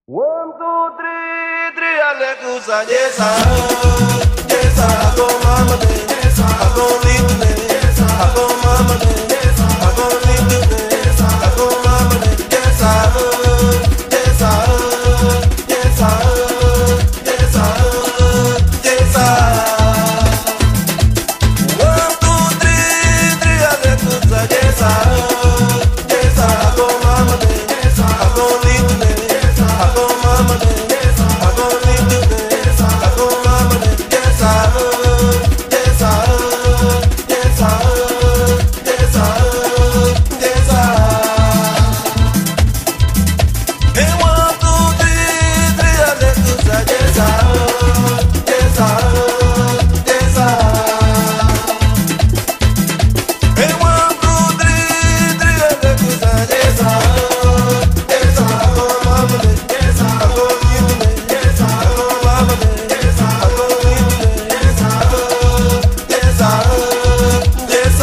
One, two, three, three, Alexa, yes, yes, I go mama, yes, I go live today, yes, I go mama, yes, I go live today, yes, I go mama, yes, yes, yes, yes, yes, One, two, three, three, Alexa, yes, yes, I go mama, yes, I go live today, yes, I go mama, yes, I go live today, yes, I go mama, yes, yes, yes, yes, Hey, one, two, three, three, Alexa, yes, yes, yes, Hey, one, two, three, three, Alexa, yes, yes, I go mama, yes, I go live today, yes, I go mama, yes, I go live today, yes, I go, yes, yes,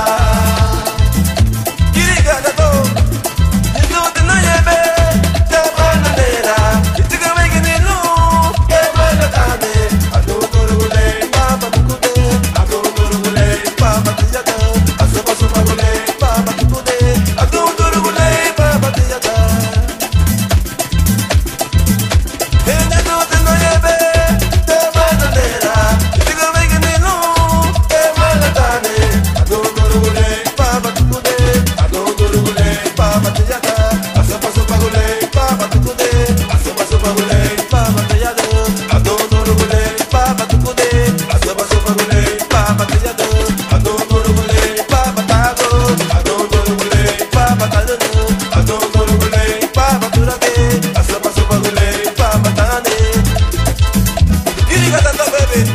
Kirigata, you do the Nayebe, the Bananera, it's a making it look, I go to the Papa Kude, I go to the Papa Tiata, I suppose Papa Kude, I go to the Papa Tiata. And I do the Nayebe, the Bananera, it's a making it look, I go to the Papa Kude, I go to the Papa Tiata, I suppose Papa Kude, I suppose Papa Tiata, I go to the Papa Kude, I suppose Papa Tiata, I go to the Papa Tago, I go to the Papa Tado, I go to the Papa Turake, I suppose Papa Tane. You got that baby.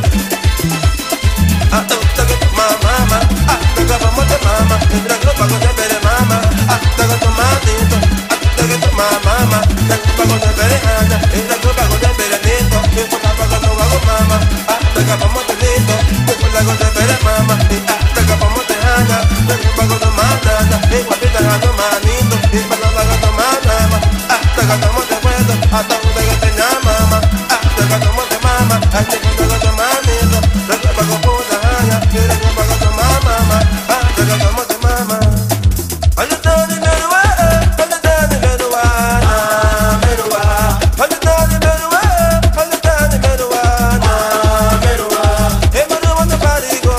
I don't take it, mama. I take up my mama. And I go back on the bed, mama. I take it to my nito. I take it to my mama. Then back on the bed, and I go back on the bed, nito. If I back on the wago, mama. I take up my nito. If I go to the bed, mama. I take up my hanga. Then back on the manana. If I did the hanga, manito. If I go back on the manama. I take up my weather. I don't take it to mama. I take up my mama. I take up the manito. Then back on the hanga. Then back on the mama. I take up my mama. I just don't know where. I just don't know where. I just don't know where. I just don't know where. Hey, man, I want the party go.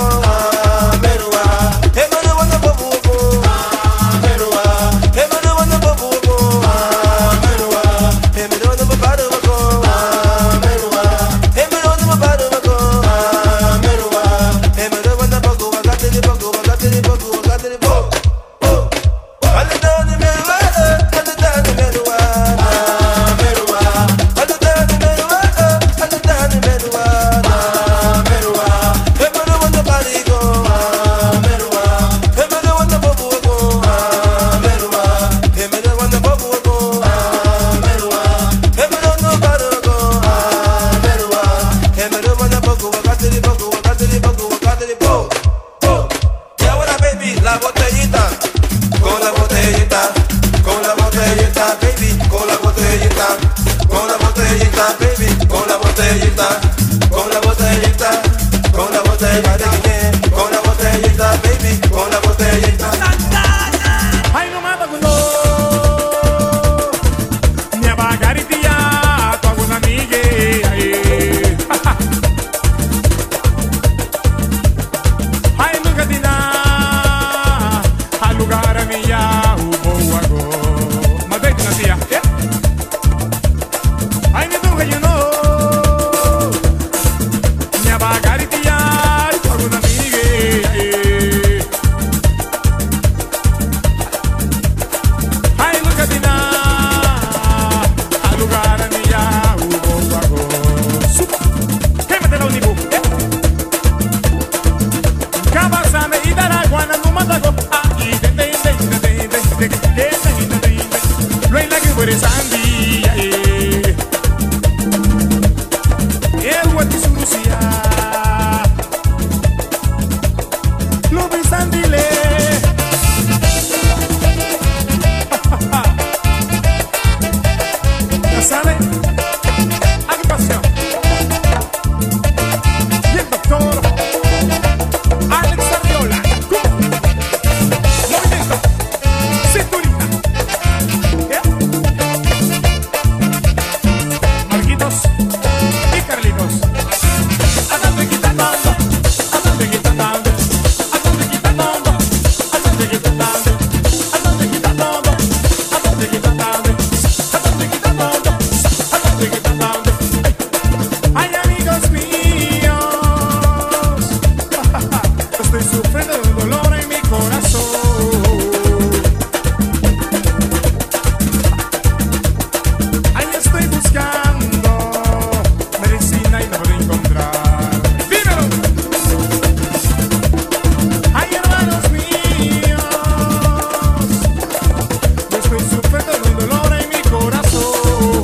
Hey, man, I want the bubble go. Hey, man, I want the bubble go. Hey, man, I want the bubble go. Hey, man, I want the bubble go. ¿Sabe? Agrupación. Y el doctor Alex Arriola. Movimiento. Cinturita. ¿Yeah? Marquitos y Carlitos. Andando y quitando, andando y quitando, andando y quitando, andando y quitando, andando y quitando, andando y quitando, andando y quitando, andando y quitando. Ay, amigos míos, estoy sufriendo de un dolor en mi corazón. Ay, estoy buscando medicina y no puedo encontrar. ¡Dímelo! Ay, hermanos míos, yo estoy sufriendo de un dolor en mi corazón.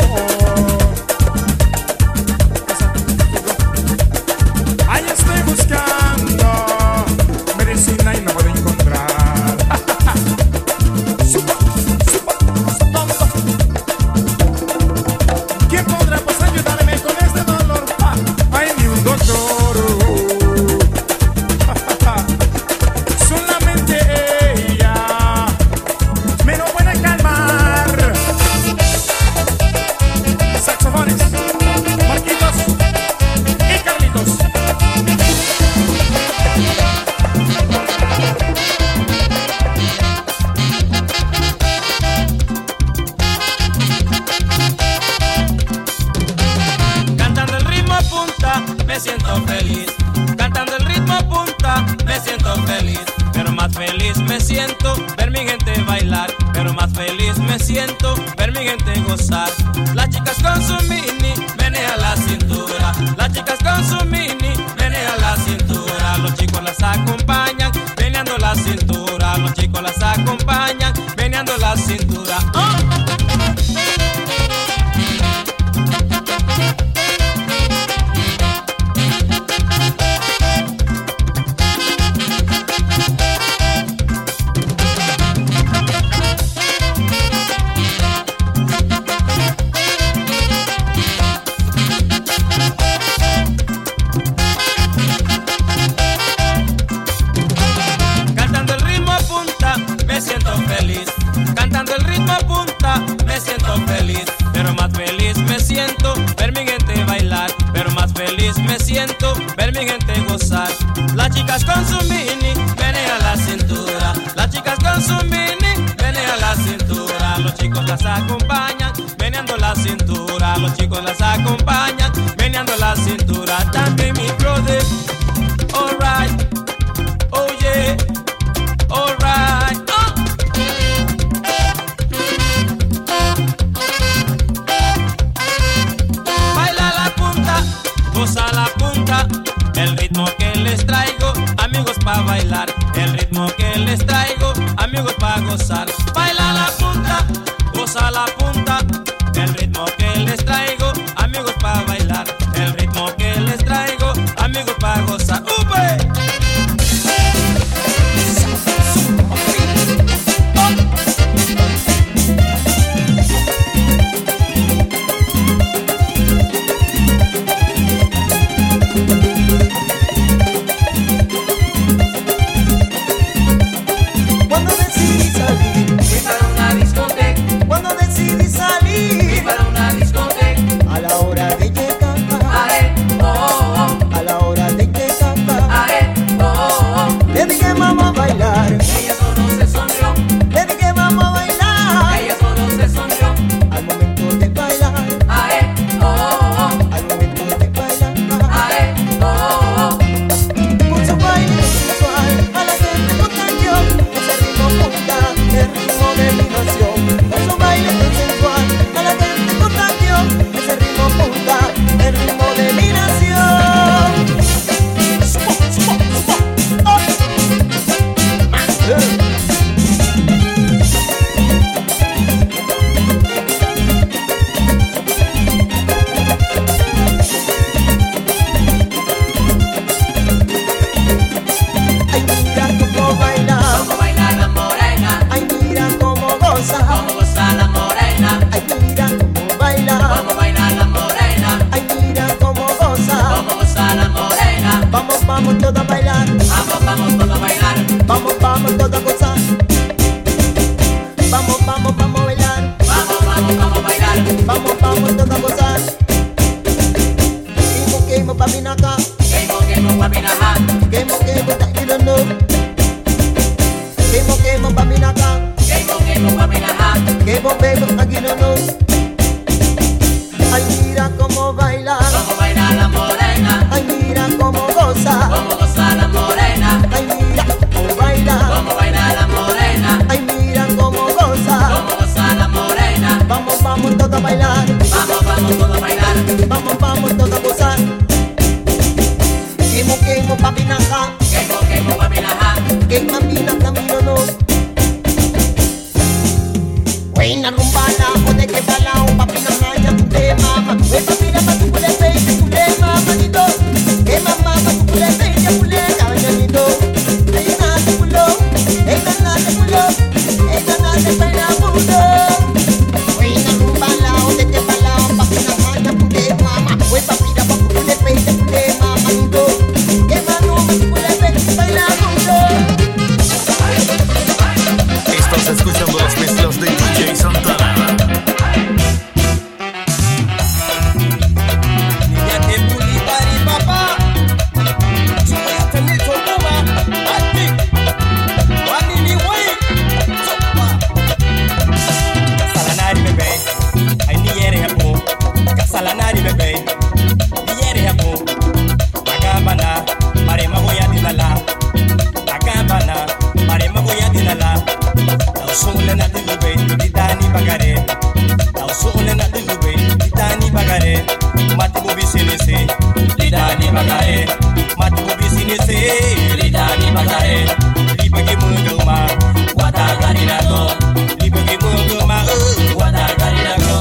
Ay, estoy buscando medicina y no puedo encontrar. Supa, tonto. ¿Quién podrá pues ayudarme con este dolor? Ay, ni un doctor. Solamente ella me lo puede calmar. Saxofones, Marquitos y Carlitos. Cantando el ritmo a punta, me siento feliz. Cantando el ritmo a punta, me siento feliz. Pero más feliz me siento ver mi gente bailar. Pero más feliz me siento ver mi gente gozar. Las chicas con su mini, menea la cintura. Las chicas con su mini, menea la cintura. Los chicos las acompañan, meneando la cintura. Los chicos las acompañan, meneando la cintura. ¡Oh! Cantando el ritmo a punta, me siento feliz. Cantando el ritmo a punta, me siento feliz. Pero más feliz me siento ver mi gente bailar. Pero más feliz me siento ver mi gente gozar. Las chicas con su mini, menea la cintura. Las chicas con su mini, menea la cintura. Los chicos las acompañan, meneando la cintura. Los chicos las acompañan, meneando la cintura. También mi brother, alright. Oh yeah, alright. Oh. Baila la punta, goza la punta. El ritmo que les traigo, amigos pa' bailar. El ritmo que les traigo, amigos pa' gozar. Baila la punta, goza la punta. El ritmo que les traigo, amigos pa' bailar. El ritmo que les traigo, amigos pa' gozar. ¡Upe! Cuando decidí salir, Fui para una discoteca, cuando decidí vamos todos a bailar. Vamos, vamos todos a gozar. Quemo, quemo, papi naja. Quemo, papi naja. Quema, mina, camino no. Buena rumbala, jode que balao, papi naja, ya te mama. We papi na tu kule pe, kule mama ni do. Que mama tu kule pe, ya kule kanya ni do. Ay na te kulo, ay na te kulo, ay na te pena mundo. Buena rumbala, jode que balao, papi naja, ya te mama. We papi na tu kule pe, kule mama ni do. Que mama tu kule pe, pena mundo. Estás escuchando las mezclas de DJ Santana. Niña que puli pari papá. Suya teni tokuma. Ati. Wani ni wei. Sopa. Salanari bebe. Ay ni yere hapo. Salanari bebe. Ni yere hapo. Agabana. Mare magoya dinala. Agabana. Mare magoya dinala. Sole na dilube, ditani bagare. Tau sole na dilube, ditani bagare. Mati bobi sinese, ditani bagare. Mati bobi sinese, ditani bagare. Libagi munguma, wata garinago. Libagi munguma, wata garinago.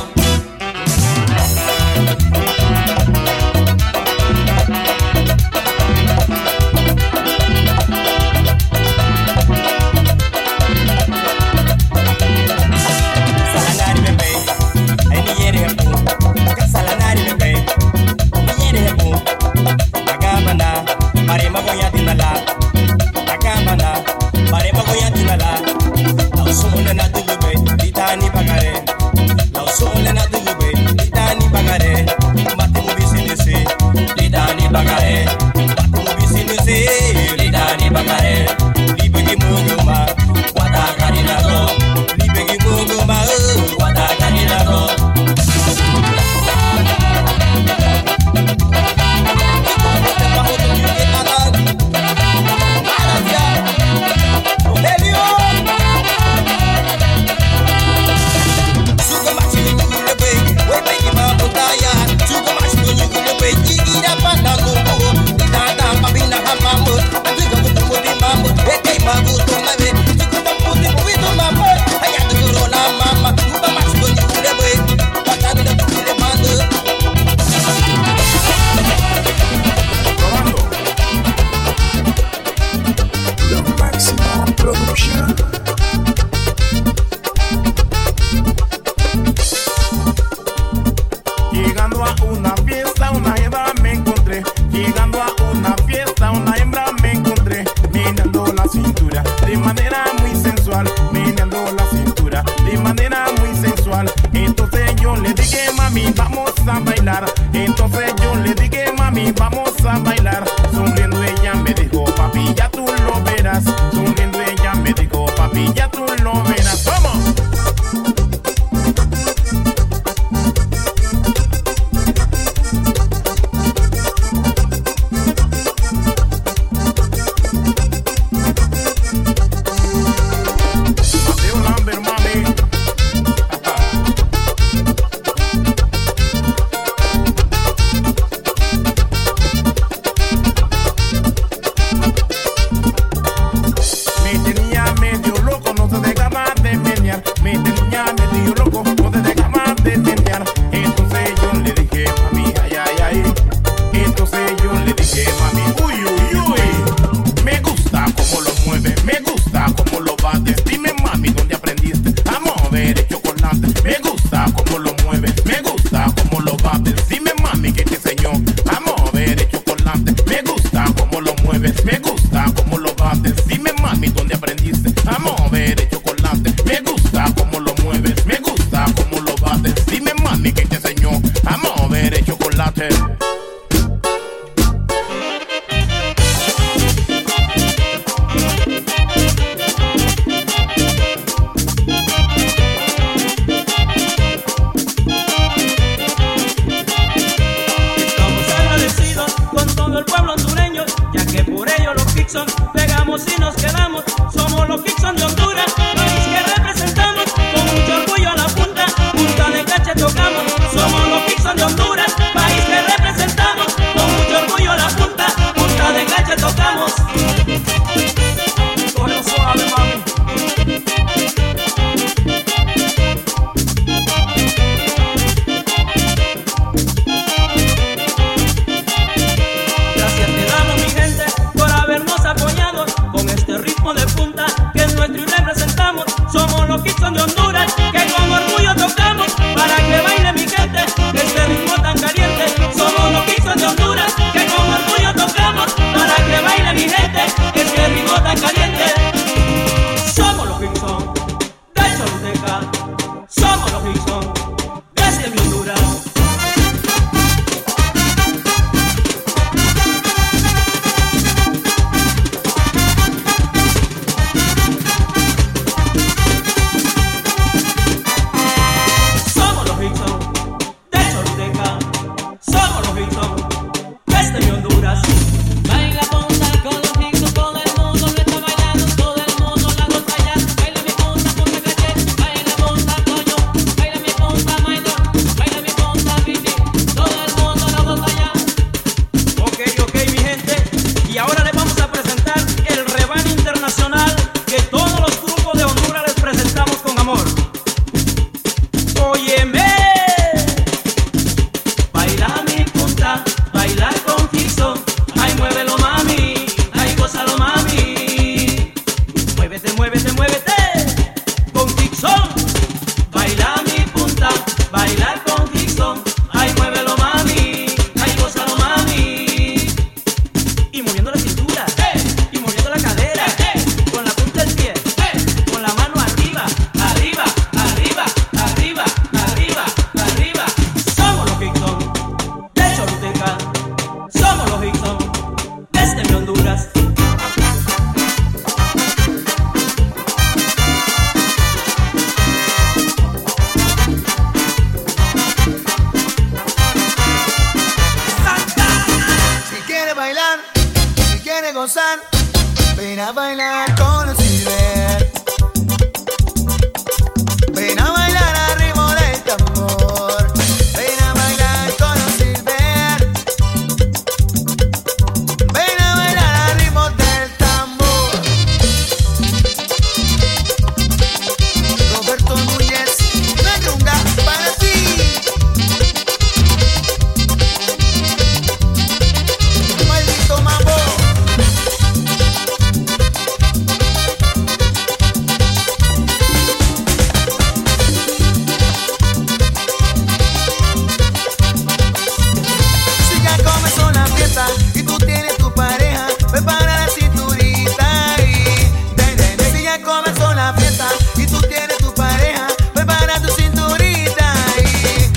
Entonces yo le dije, mami, vamos a bailar. Sonriendo ella me dijo, papi, ya tú lo verás. Sonriendo ella me dijo, papi, ya tú lo verás. ¡Vamos! Mateo Lambert, mami. Me tenía medio loco, no gozar, ven a bailar con el Silver. Ven a bailar al ritmo del tambor. Ven a bailar con el Silver. Ven a bailar al ritmo del tambor. Roberto Núñez, la rumba para ti. Maldito mambo. Si ya comenzó la fiesta y tú tienes tu pareja, prepara la cinturita y si ya comenzó la fiesta y tú tienes tu pareja, prepara tu cinturita y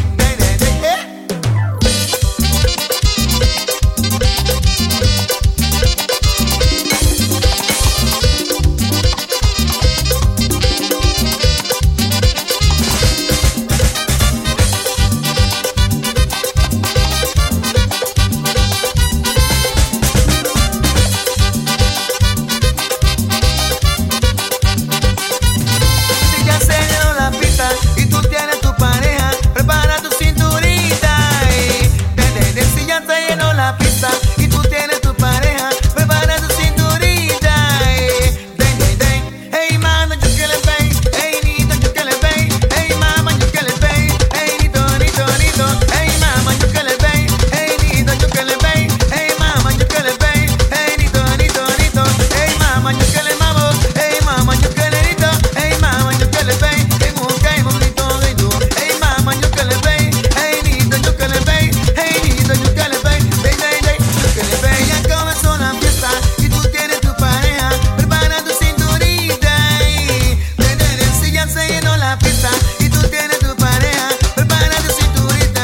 si ya se llenó la pista y tú tienes tu pareja, prepara tu cinturita y si ya se llenó la pista y tú tienes tu pareja, prepara tu cinturita y hey mama, yo que le pay, hey nito, yo que le pay, hey mama, yo que le pay, hey nito, nito, nito, hey mama, yo que le pay, hey nito, yo que le pay, hey mama, yo que le pay, hey nito, nito, nito, hey mama, yo que le mamo, hey mama, yo que le nito, hey mama, yo que le pay, hey muca, hey bonito, hey tú, hey mama, yo que le pay, hey nito, yo que le pay, hey nito, yo que le pay, yo que le pay. Ya comenzó la fiesta y tú tienes tu pareja, prepara tu cinturita y si ya se llenó la pista y tú tienes tu pareja, prepara tu cinturita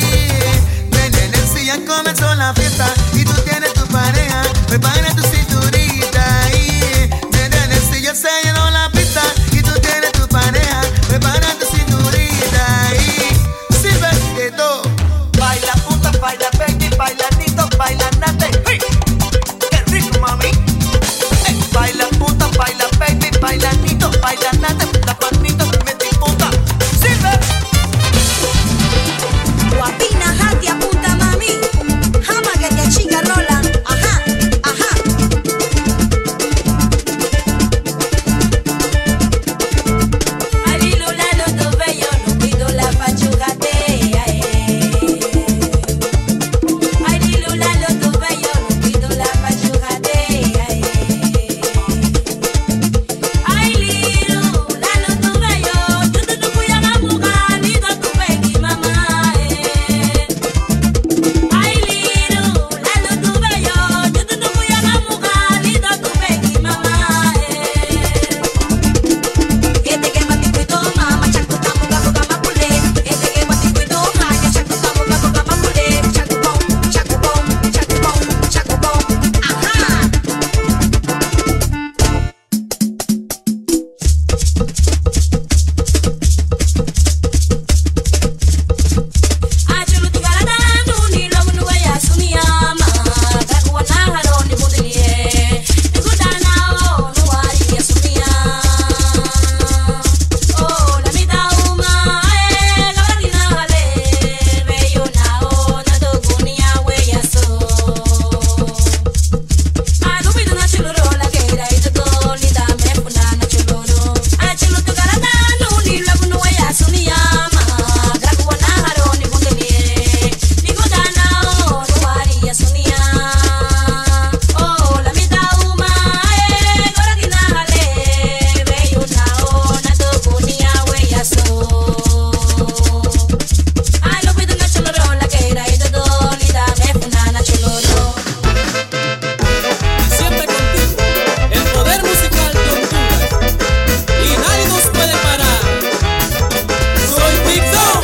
y si ya comenzó la fiesta y tú tienes tu pareja, prepara tu cinturita y si ya se llenó la pista y tú tienes tu pareja, prepara tu cinturita y sirve de todo. Baila puta, baila baby, baila nito, baila nate. ¡Hey! ¡Qué rico, mami! ¡Hey! Baila puta, baila baby, baila nito, baila nate. La panito me te puta. ¡Sirve! Guapina, hatia, puta, mami. Jama que te chinga rola. Ajá, ajá. Ay, lula, lo tuve yo, no pido la pachugate. Ay, lula, lo tuve yo, no pido la pachugate. Ay, lula, lo tuve yo, yo te voy a buscar, ni do tu pequi, mamá. Ay, lula, lo tuve yo, yo te voy a buscar, ni do tu pequi, mamá. Este que matikuito mama chakuta muga muga mapule. Este que matikuito hanya chakuta muga muga mapule. Chakubom, chakubom, chakubom, chakubom. Ajá. Achulu tugarada nuni lomu nuwa ya suniyama. Kakuwa naharo ni bundilie. Nikudana o nuwari ya suniyama. Oh, la vida uma, gabarina hale, beyo nao, na dogunia weya so. Anu bidu na chuluro la keira ito to, lida me puna na chuluro. Achulu tu garada nuni labu nuwa ya suniyama, gakuwa naharo ni bundelie, nikudana o nuwari ya suniyama. Oh, la vida uma, gabarina hale, beyo nao, na dogunia weya so. Ay, lo pido na chuluro la keira ito to, lida me puna na chuluro. Siempre contigo, el poder musical de Honduras, y nadie nos puede parar. Soy Big Son.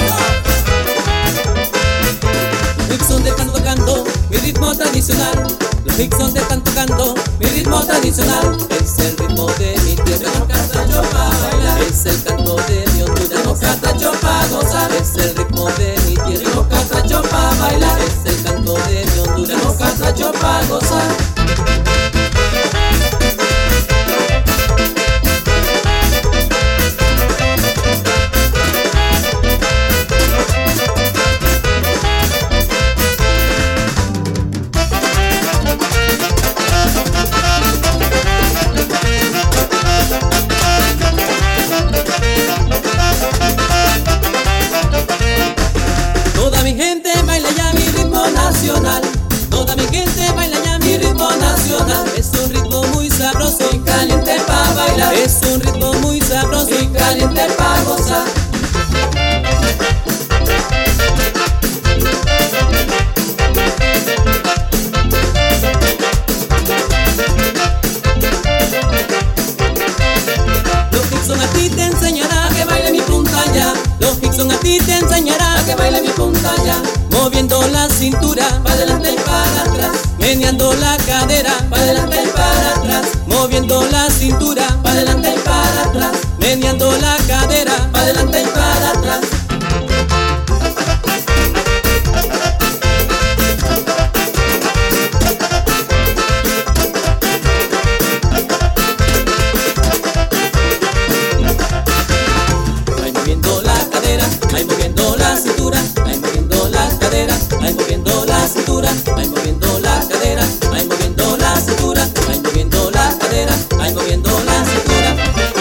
Big Son te están tocando mi ritmo tradicional. Los Big Son te están tocando mi ritmo tradicional. Es el ritmo de mi tierra, no canta yo para bailar. Es el canto de mi Honduras, no canta yo para gozar. Es el ritmo de mi tierra, no canta yo para bailar. Es el canto de mi Honduras, no canta yo para gozar. gente baila ya mi ritmo nacional. Toda mi gente baila ya mi ritmo nacional. Es un ritmo muy sabroso y caliente para bailar. Es un ritmo muy sabroso y caliente para gozar. Los Hickson a ti te enseñará a que baile mi punta ya. Los Hickson a ti te enseñará a que baile mi punta ya. Moviendo la cintura para adelante y para atrás, meneando la cadera para adelante y para atrás, moviendo la cintura para adelante y para atrás, meneando la cadera para adelante y para atrás. Ay, moviendo la cadera, ay, moviendo la cintura, ay, moviendo la cadera, ay, moviendo la cintura, ay, moviendo la cadera, ay, moviendo la cintura, ay, moviendo la cadera, ay, moviendo la cintura.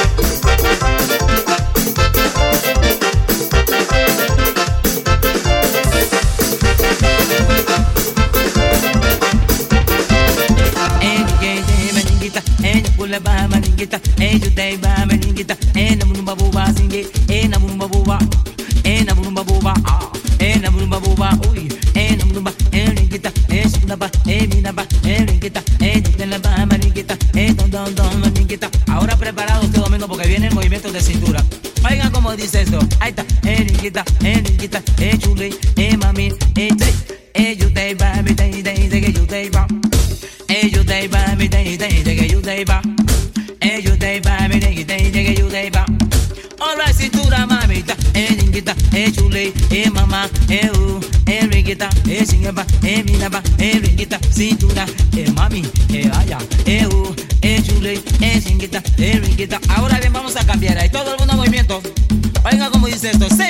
Ahora preparados este domingo porque viene el movimiento de cintura. Oigan cómo dice esto. Ahí está. Niquita, chule, mami, you day by me, day, you day by. You day by me, day, you day by. You day by me, day, you day by. Alright, cintura, mamita, niquita, chule, mamá, riquita, singaba, minaba, riquita, cintura, mami, allá, chule, singuita, riquita. Ahora bien, vamos a cambiar ahí todo el mundo movimiento. Oiga cómo dice esto, sí.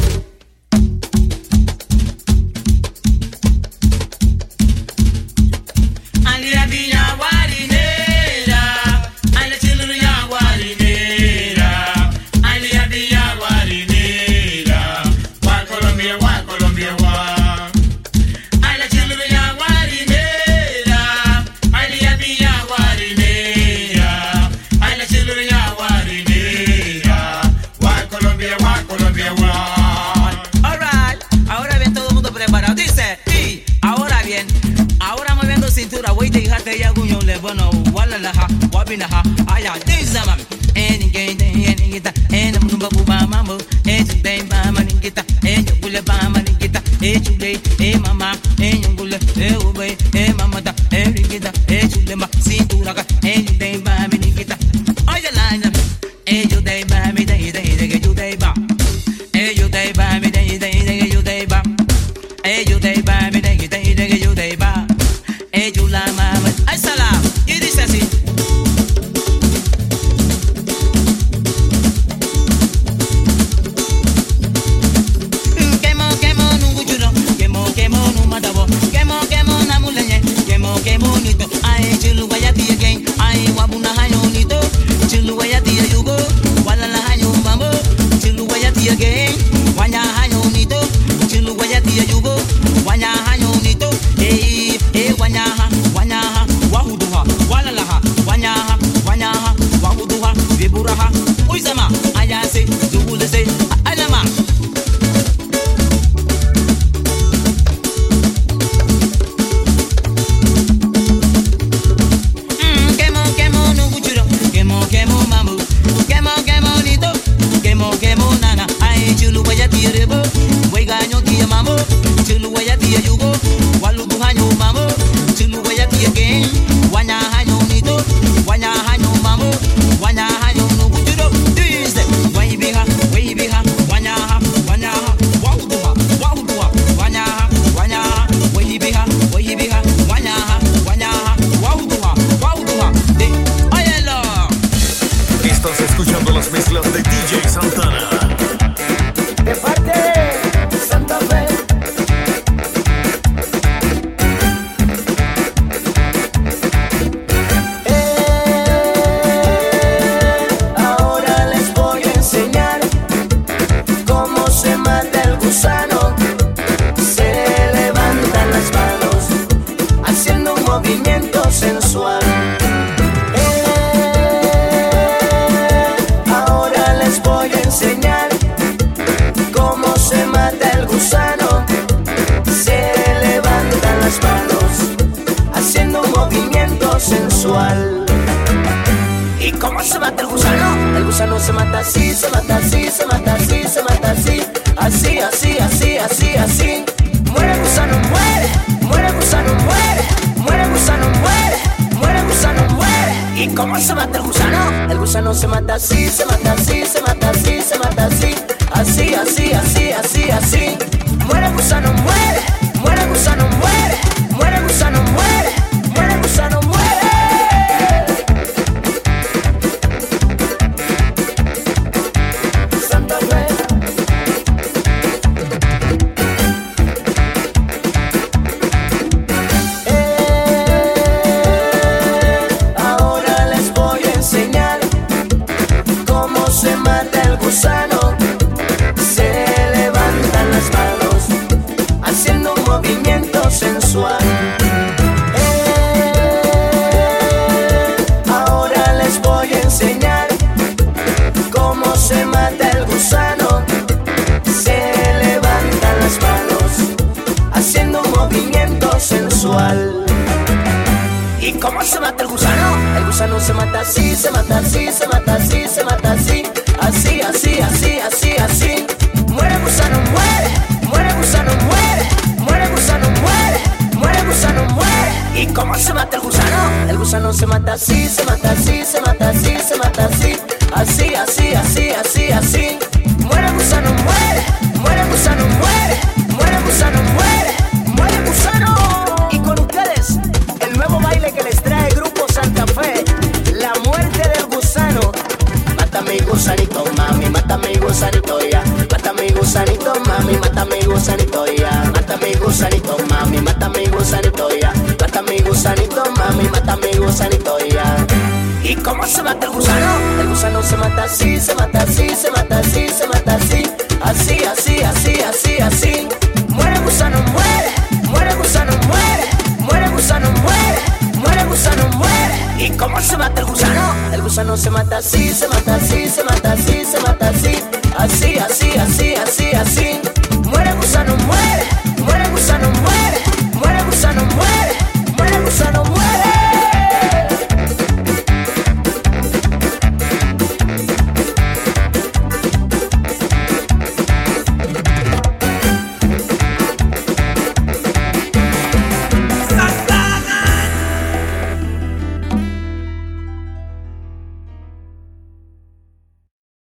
Alia villa guarinera, alia chiluya guarinera, alia villa guarinera, gua Colombia, gua. Alia chiluya guarinera, alia villa guarinera, alia chiluya guarinera, gua Colombia, gua. Alright, ahora bien todo el mundo preparado, dice, y ahora bien. Ahora moviendo cintura, voy a dejarte ya guño le bueno, walalaha, wabinaha, aya, dizama. Eningita, enamumba buba mambo, ejudei mama ningita, ejugule mama ningita, ejudei, mama, ejugule, ube, mamata, eningita, ejulema, cintura, ejudei mama ningita. Oya lana, ejudei mama, ejudei ba. Ejudei mama, ejudei ba. Ejudei mama, ejudei ba. Ejula mama, ay salam, y dice así. Quemo, nunguchuno, quemo, numadabo, quemo, namulenye, quemo, nito, ay, chilu guayati again, ay, wabuna hayo nito, chilu guayati yugo, walala hayo mambo, chilu guayati again, wanya hayo nito, chilu guayati yugo, wanya hayo nito, wanyaha, wahuduha, walalaha, wanyaha, wahuduha, viburaha, uizama, ayase, zugulese, alama. sensual. ¿Y cómo se mata el gusano? El gusano se mata así, se mata así, se mata así, se mata así. Así, así, así, así, así. Muere el gusano, muere. Muere el gusano, muere. Muere el gusano, muere. Muere el gusano, muere. ¿Y cómo se mata el gusano? El gusano se mata así, se mata así, se mata así, se mata así. Así, así, así, así, así. Muere el gusano, muere. Muere el gusano, muere. Muere el gusano, muere. Muere el gusano, muere. Ahora les voy a enseñar cómo se mata el gusano. Se levantan las manos haciendo un movimiento sensual. ¿Y cómo se mata el gusano? El gusano se mata así, se mata así, se mata así, se mata así. Así, así, así, así, así. Muere el gusano, muere. Muere el gusano, muere. Muere el gusano, muere. Muere el gusano, muere. ¿Y cómo se mata el gusano? El gusano se mata así, se mata así, se mata así, se mata así. Así, así, así, así, así. Muere el gusano, muere. Muere el gusano, muere. Muere el gusano, muere. Muere el gusano. Y con ustedes, el nuevo baile que les trae Grupo Santa Fe, la muerte del gusano. Mata mi gusanito, mami, mata mi gusanito ya. Mata mi gusanito, mami, mata mi gusanito ya. Mata mi gusanito, mami, mata mi gusanito ya. Mata mi gusanito, mami, mata mi gusanito ya. ¿Y cómo se mata el gusano? El gusano se mata así, se mata así, se mata así, se mata así. Así, así, así, así, así. Muere el gusano, muere. Muere el gusano, muere. Muere el gusano, muere. Muere el gusano, muere. ¿Y cómo se mata el gusano? El gusano se mata así, se mata así, se mata así.